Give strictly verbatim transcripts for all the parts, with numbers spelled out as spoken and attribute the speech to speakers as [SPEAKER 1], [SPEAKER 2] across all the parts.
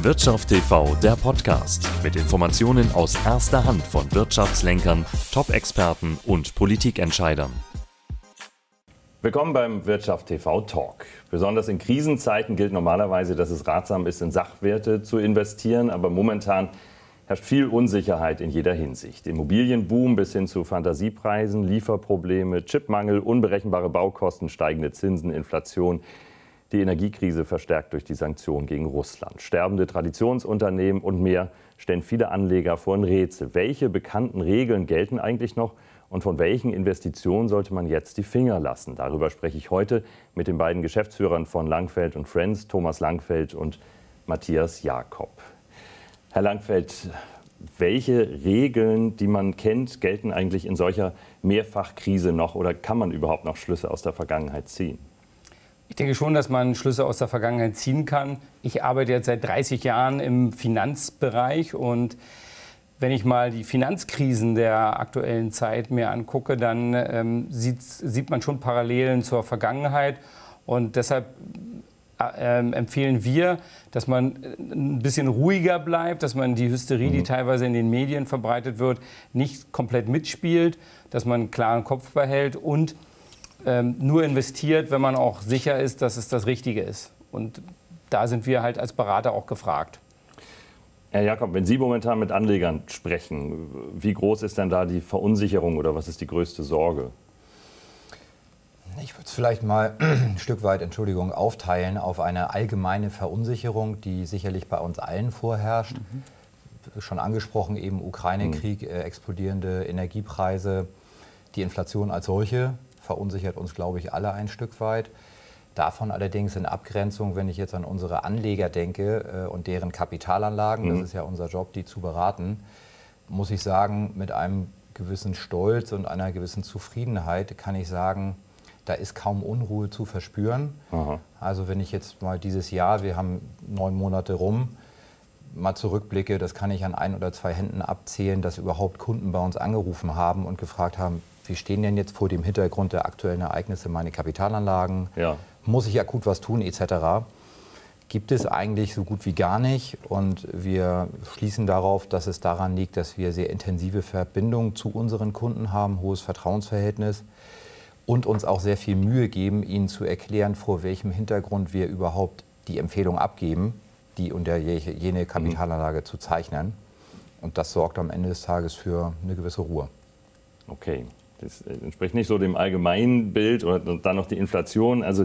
[SPEAKER 1] Wirtschaft T V, der Podcast mit Informationen aus erster Hand von Wirtschaftslenkern, Top-Experten und Politikentscheidern.
[SPEAKER 2] Willkommen beim Wirtschaft T V Talk. Besonders in Krisenzeiten gilt normalerweise, dass es ratsam ist, in Sachwerte zu investieren, aber momentan herrscht viel Unsicherheit in jeder Hinsicht. Immobilienboom bis hin zu Fantasiepreisen, Lieferprobleme, Chipmangel, unberechenbare Baukosten, steigende Zinsen, Inflation. Die Energiekrise verstärkt durch die Sanktionen gegen Russland. Sterbende Traditionsunternehmen und mehr stellen viele Anleger vor ein Rätsel. Welche bekannten Regeln gelten eigentlich noch und von welchen Investitionen sollte man jetzt die Finger lassen? Darüber spreche ich heute mit den beiden Geschäftsführern von Langfeld und Friends, Thomas Langfeld und Matthias Jakob. Herr Langfeld, welche Regeln, die man kennt, gelten eigentlich in solcher Mehrfachkrise noch oder kann man überhaupt noch Schlüsse aus der Vergangenheit ziehen?
[SPEAKER 3] Ich denke schon, dass man Schlüsse aus der Vergangenheit ziehen kann. Ich arbeite jetzt seit dreißig Jahren im Finanzbereich und wenn ich mal die Finanzkrisen der aktuellen Zeit mir angucke, dann ähm, sieht, sieht man schon Parallelen zur Vergangenheit und deshalb äh, empfehlen wir, dass man ein bisschen ruhiger bleibt, dass man die Hysterie, die teilweise in den Medien verbreitet wird, nicht komplett mitspielt, dass man einen klaren Kopf behält und ähm, nur investiert, wenn man auch sicher ist, dass es das Richtige ist. Und da sind wir halt als Berater auch gefragt.
[SPEAKER 2] Herr Jakob, wenn Sie momentan mit Anlegern sprechen, wie groß ist denn da die Verunsicherung oder was ist die größte Sorge?
[SPEAKER 4] Ich würde es vielleicht mal ein Stück weit, Entschuldigung, aufteilen auf eine allgemeine Verunsicherung, die sicherlich bei uns allen vorherrscht. Mhm. Schon angesprochen, eben Ukraine-Krieg, äh, explodierende Energiepreise, die Inflation als solche verunsichert uns, glaube ich, alle ein Stück weit. Davon allerdings in Abgrenzung, wenn ich jetzt an unsere Anleger denke äh, und deren Kapitalanlagen, mhm. das ist ja unser Job, die zu beraten, muss ich sagen, mit einem gewissen Stolz und einer gewissen Zufriedenheit kann ich sagen, da ist kaum Unruhe zu verspüren. Aha. Also wenn ich jetzt mal dieses Jahr, wir haben neun Monate rum, mal zurückblicke, das kann ich an ein oder zwei Händen abzählen, dass überhaupt Kunden bei uns angerufen haben und gefragt haben, wie stehen denn jetzt vor dem Hintergrund der aktuellen Ereignisse meine Kapitalanlagen? Ja. Muss ich akut was tun et cetera? Gibt es eigentlich so gut wie gar nicht. Und wir schließen darauf, dass es daran liegt, dass wir sehr intensive Verbindungen zu unseren Kunden haben, hohes Vertrauensverhältnis und uns auch sehr viel Mühe geben, ihnen zu erklären, vor welchem Hintergrund wir überhaupt die Empfehlung abgeben, die und der jene Kapitalanlage mhm. zu zeichnen. Und das sorgt am Ende des Tages für eine gewisse Ruhe.
[SPEAKER 2] Okay. Das entspricht nicht so dem allgemeinen Bild und dann noch die Inflation. Also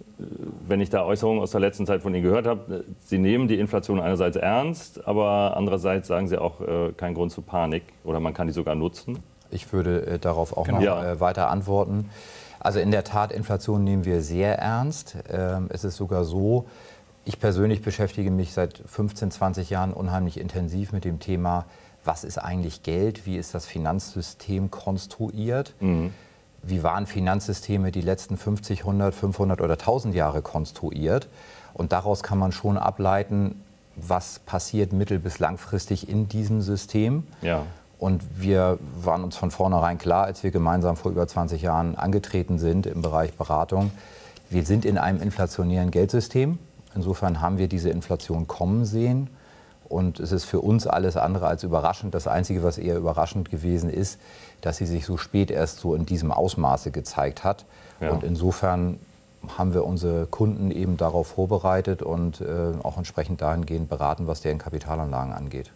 [SPEAKER 2] wenn ich da Äußerungen aus der letzten Zeit von Ihnen gehört habe, Sie nehmen die Inflation einerseits ernst, aber andererseits sagen Sie auch äh, kein Grund zur Panik oder man kann die sogar nutzen.
[SPEAKER 4] Ich würde äh, darauf auch
[SPEAKER 2] genau.
[SPEAKER 4] noch
[SPEAKER 2] ja.
[SPEAKER 4] äh, weiter antworten. Also in der Tat, Inflation nehmen wir sehr ernst. Ähm, es ist sogar so, ich persönlich beschäftige mich seit fünfzehn, zwanzig Jahren unheimlich intensiv mit dem Thema, was ist eigentlich Geld, wie ist das Finanzsystem konstruiert, mhm. wie waren Finanzsysteme die letzten fünfzig, hundert, fünfhundert oder tausend Jahre konstruiert. Und daraus kann man schon ableiten, was passiert mittel- bis langfristig in diesem System. Ja. Und wir waren uns von vornherein klar, als wir gemeinsam vor über zwanzig Jahren angetreten sind im Bereich Beratung, wir sind in einem inflationären Geldsystem. Insofern haben wir diese Inflation kommen sehen. Und es ist für uns alles andere als überraschend. Das Einzige, was eher überraschend gewesen ist, dass sie sich so spät erst so in diesem Ausmaße gezeigt hat. Ja. Und insofern haben wir unsere Kunden eben darauf vorbereitet und äh, auch entsprechend dahingehend beraten, was deren Kapitalanlagen angeht.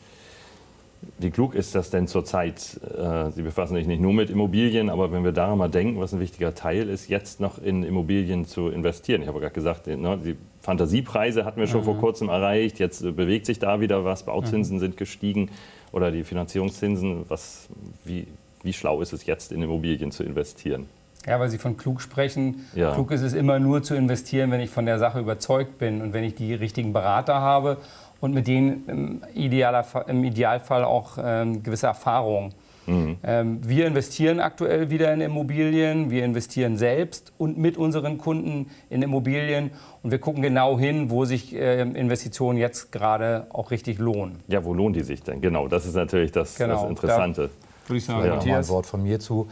[SPEAKER 2] Wie klug ist das denn zurzeit? Sie befassen sich nicht nur mit Immobilien, aber wenn wir daran mal denken, was ein wichtiger Teil ist, jetzt noch in Immobilien zu investieren. Ich habe gerade gesagt, die Fantasiepreise hatten wir schon mhm. vor kurzem erreicht. Jetzt bewegt sich da wieder was. Bauzinsen mhm. sind gestiegen oder die Finanzierungszinsen. Was, wie, wie schlau ist es jetzt, in Immobilien zu investieren?
[SPEAKER 3] Ja, weil Sie von klug sprechen.
[SPEAKER 2] Ja.
[SPEAKER 3] Klug ist es immer nur zu investieren, wenn ich von der Sache überzeugt bin und wenn ich die richtigen Berater habe. Und mit denen im, Idealer, im Idealfall auch ähm, gewisse Erfahrungen. Mhm. Ähm, wir investieren aktuell wieder in Immobilien, wir investieren selbst und mit unseren Kunden in Immobilien. Und wir gucken genau hin, wo sich äh, Investitionen jetzt gerade auch richtig lohnen.
[SPEAKER 2] Ja, wo lohnen die sich denn? Genau, das ist natürlich das, genau. das Interessante.
[SPEAKER 4] Da würde ich sagen, ja. Noch mal ein Wort von mir zu.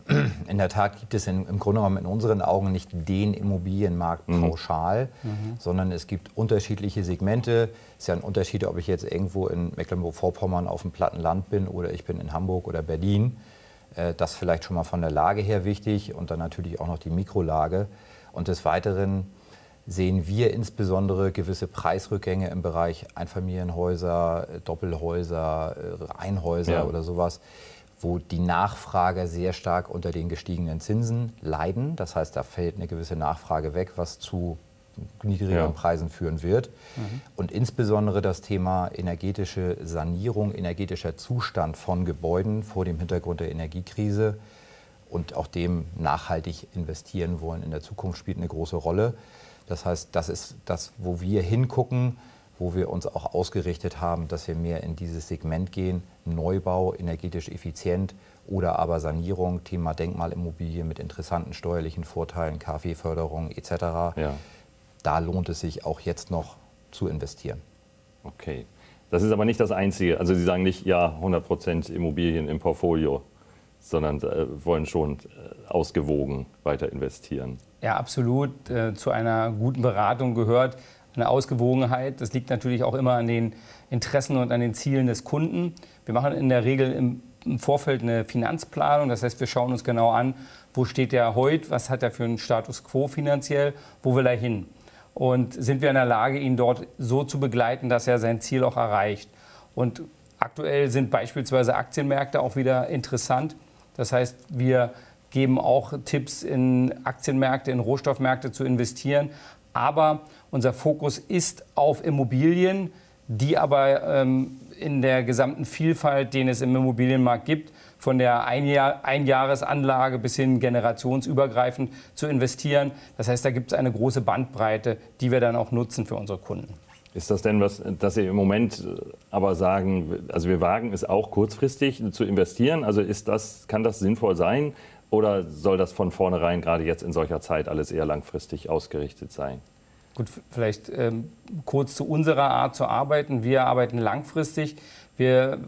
[SPEAKER 4] in der Tat gibt es in, im Grunde genommen in unseren Augen nicht den Immobilienmarkt
[SPEAKER 2] Mhm.
[SPEAKER 4] pauschal, mhm. sondern es gibt unterschiedliche Segmente. Es ist ja ein Unterschied, ob ich jetzt irgendwo in Mecklenburg-Vorpommern auf dem platten Land bin oder ich bin in Hamburg oder Berlin. Äh, das vielleicht schon mal von der Lage her wichtig und dann natürlich auch noch die Mikrolage. Und des Weiteren sehen wir insbesondere gewisse Preisrückgänge im Bereich Einfamilienhäuser, Doppelhäuser, Reihenhäuser
[SPEAKER 2] ja.
[SPEAKER 4] oder sowas, wo die Nachfrage sehr stark unter den gestiegenen Zinsen leiden. Das heißt, da fällt eine gewisse Nachfrage weg, was zu niedrigeren
[SPEAKER 2] ja.
[SPEAKER 4] Preisen führen wird.
[SPEAKER 3] Mhm.
[SPEAKER 4] Und insbesondere das Thema energetische Sanierung, energetischer Zustand von Gebäuden vor dem Hintergrund der Energiekrise und auch dem nachhaltig investieren wollen in der Zukunft spielt eine große Rolle. Das heißt, das ist das, wo wir hingucken, wo wir uns auch ausgerichtet haben, dass wir mehr in dieses Segment gehen. Neubau, energetisch effizient oder aber Sanierung, Thema Denkmalimmobilie mit interessanten steuerlichen Vorteilen, K fW-Förderung et cetera.
[SPEAKER 2] Ja.
[SPEAKER 4] Da lohnt es sich auch jetzt noch zu investieren.
[SPEAKER 2] Okay. Das ist aber nicht das Einzige. Also Sie sagen nicht, ja, hundert Prozent Immobilien im Portfolio, sondern äh, wollen schon äh, ausgewogen weiter investieren.
[SPEAKER 3] Ja, absolut. Äh, zu einer guten Beratung gehört eine Ausgewogenheit. Das liegt natürlich auch immer an den Interessen und an den Zielen des Kunden. Wir machen in der Regel im, im Vorfeld eine Finanzplanung. Das heißt, wir schauen uns genau an, wo steht er heute, was hat er für einen Status quo finanziell, wo will er hin. Und sind wir in der Lage, ihn dort so zu begleiten, dass er sein Ziel auch erreicht. Und aktuell sind beispielsweise Aktienmärkte auch wieder interessant. Das heißt, wir geben auch Tipps, in Aktienmärkte, in Rohstoffmärkte zu investieren. Aber unser Fokus ist auf Immobilien, die aber ähm, in der gesamten Vielfalt, den es im Immobilienmarkt gibt, von der Einjahr Einjahresanlage bis hin generationsübergreifend zu investieren. Das heißt, da gibt es eine große Bandbreite, die wir dann auch nutzen für unsere Kunden.
[SPEAKER 2] Ist das denn was, dass Sie im Moment aber sagen, also wir wagen es auch kurzfristig zu investieren? Also ist das, kann das sinnvoll sein oder soll das von vornherein gerade jetzt in solcher Zeit alles eher langfristig ausgerichtet sein?
[SPEAKER 3] Gut, vielleicht ähm, kurz zu unserer Art zu arbeiten. Wir arbeiten langfristig. Wir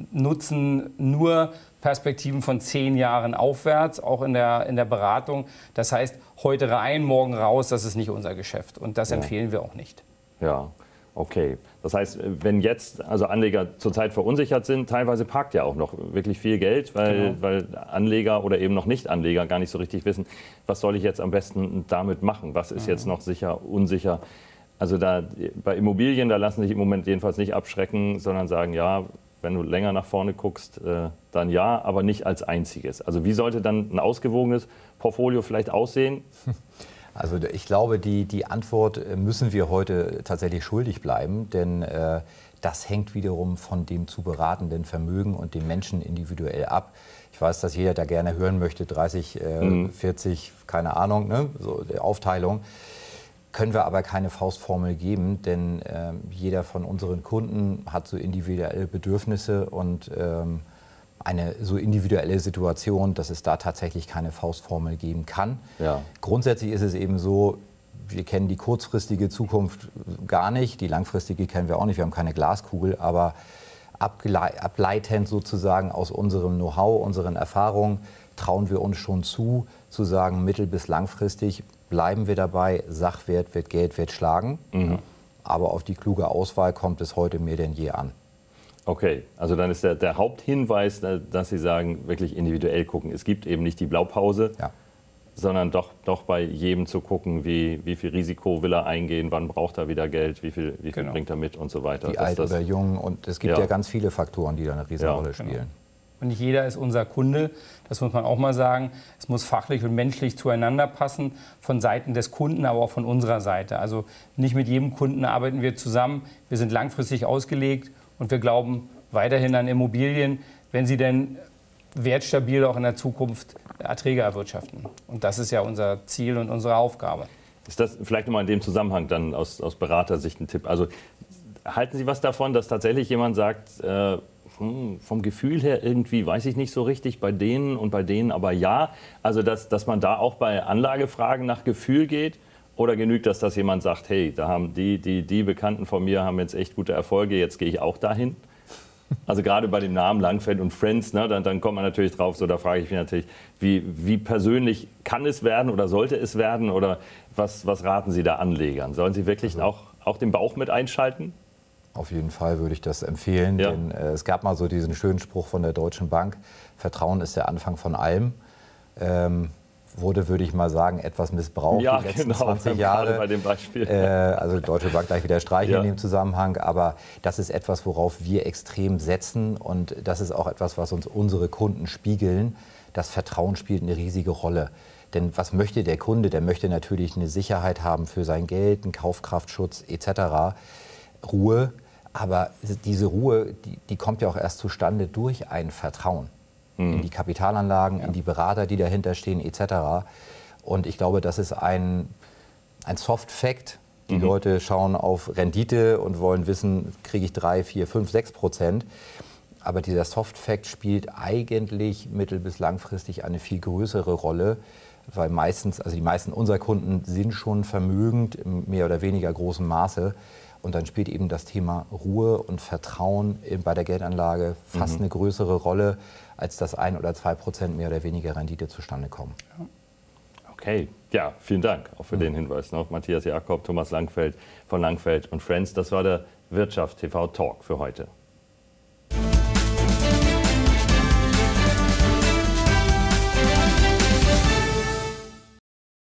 [SPEAKER 3] nutzen nur Perspektiven von zehn Jahren aufwärts, auch in der, in der Beratung. Das heißt, heute rein, morgen raus, das ist nicht unser Geschäft. Und das
[SPEAKER 2] Ja.
[SPEAKER 3] empfehlen wir auch nicht.
[SPEAKER 2] Ja, okay. Das heißt, wenn jetzt also Anleger zurzeit verunsichert sind, teilweise parkt ja auch noch wirklich viel Geld, weil,
[SPEAKER 3] Genau.
[SPEAKER 2] weil Anleger oder eben noch Nicht-Anleger gar nicht so richtig wissen, was soll ich jetzt am besten damit machen? Was ist jetzt noch sicher, unsicher? Also da, bei Immobilien, da lassen sich im Moment jedenfalls nicht abschrecken, sondern sagen, ja, wenn du länger nach vorne guckst, äh, dann ja, aber nicht als einziges. Also wie sollte dann ein ausgewogenes Portfolio vielleicht aussehen?
[SPEAKER 4] Also ich glaube, die, die Antwort müssen wir heute tatsächlich schuldig bleiben, denn äh, das hängt wiederum von dem zu beratenden Vermögen und dem Menschen individuell ab. Ich weiß, dass jeder da gerne hören möchte, dreißig, äh, mhm. vierzig, keine Ahnung, ne? So die Aufteilung. Können wir aber keine Faustformel geben, denn äh, jeder von unseren Kunden hat so individuelle Bedürfnisse und ähm, eine so individuelle Situation, dass es da tatsächlich keine Faustformel geben kann.
[SPEAKER 2] Ja.
[SPEAKER 4] Grundsätzlich ist es eben so, wir kennen die kurzfristige Zukunft gar nicht, die langfristige kennen wir auch nicht, wir haben keine Glaskugel, aber ableitend sozusagen aus unserem Know-how, unseren Erfahrungen, trauen wir uns schon zu, zu sagen, mittel- bis langfristig bleiben wir dabei, Sachwert wird Geld, wird schlagen, mhm. aber auf die kluge Auswahl kommt es heute mehr denn je an.
[SPEAKER 2] Okay, also dann ist der, der Haupthinweis, dass Sie sagen, wirklich individuell gucken. Es gibt eben nicht die Blaupause, ja. sondern doch, doch bei jedem zu gucken, wie, wie viel Risiko will er eingehen, wann braucht er wieder Geld, wie viel, wie viel genau. bringt er mit und so weiter.
[SPEAKER 4] Wie alt oder jung, und es gibt ja. ja ganz viele Faktoren, die da eine Riesenrolle ja. spielen. Genau.
[SPEAKER 3] Und nicht jeder ist unser Kunde, das muss man auch mal sagen. Es muss fachlich und menschlich zueinander passen, von Seiten des Kunden, aber auch von unserer Seite. Also nicht mit jedem Kunden arbeiten wir zusammen, wir sind langfristig ausgelegt. Und wir glauben weiterhin an Immobilien, wenn sie denn wertstabil auch in der Zukunft Erträge erwirtschaften. Und das ist ja unser Ziel und unsere Aufgabe.
[SPEAKER 2] Ist das vielleicht nochmal in dem Zusammenhang dann aus, aus Beratersicht ein Tipp? Also halten Sie was davon, dass tatsächlich jemand sagt, äh, vom Gefühl her irgendwie weiß ich nicht so richtig, bei denen und bei denen aber ja. Also dass, dass man da auch bei Anlagefragen nach Gefühl geht? Oder genügt das, dass jemand sagt, hey, da haben die, die, die Bekannten von mir haben jetzt echt gute Erfolge, jetzt gehe ich auch dahin? Also gerade bei dem Namen Langfeld und Friends, ne, dann, dann kommt man natürlich drauf, so da frage ich mich natürlich, wie, wie persönlich kann es werden oder sollte es werden oder was, was raten Sie da Anlegern? Sollen sie wirklich also, auch, auch den Bauch mit einschalten?
[SPEAKER 4] Auf jeden Fall würde ich das empfehlen,
[SPEAKER 2] ja.
[SPEAKER 4] denn äh, es gab mal so diesen schönen Spruch von der Deutschen Bank, Vertrauen ist der Anfang von allem. Ähm, wurde, würde ich mal sagen, etwas missbraucht
[SPEAKER 2] ja,
[SPEAKER 4] die letzten
[SPEAKER 2] genau,
[SPEAKER 4] zwanzig Jahre.
[SPEAKER 2] bei dem Beispiel.
[SPEAKER 4] Äh, also die Deutsche Bank gleich wieder streichen
[SPEAKER 2] ja.
[SPEAKER 4] in dem Zusammenhang. Aber das ist etwas, worauf wir extrem setzen. Und das ist auch etwas, was uns unsere Kunden spiegeln. Das Vertrauen spielt eine riesige Rolle. Denn was möchte der Kunde? Der möchte natürlich eine Sicherheit haben für sein Geld, einen Kaufkraftschutz et cetera. Ruhe. Aber diese Ruhe, die, die kommt ja auch erst zustande durch ein Vertrauen. In die Kapitalanlagen, ja. in die Berater, die dahinter stehen, et cetera. Und ich glaube, das ist ein, ein Soft-Fact. Die mhm. Leute schauen auf Rendite und wollen wissen, kriege ich drei, vier, fünf, sechs Prozent. Aber dieser Soft-Fact spielt eigentlich mittel- bis langfristig eine viel größere Rolle, weil meistens, also die meisten unserer Kunden sind schon vermögend im mehr oder weniger großem Maße. Und dann spielt eben das Thema Ruhe und Vertrauen bei der Geldanlage fast mhm. eine größere Rolle, als dass ein oder zwei Prozent mehr oder weniger Rendite zustande kommen.
[SPEAKER 2] Okay, ja, vielen Dank auch für mhm. den Hinweis noch. Matthias Jakob, Thomas Langfeld von Langfeld und Friends. Das war der Wirtschaft T V Talk für heute.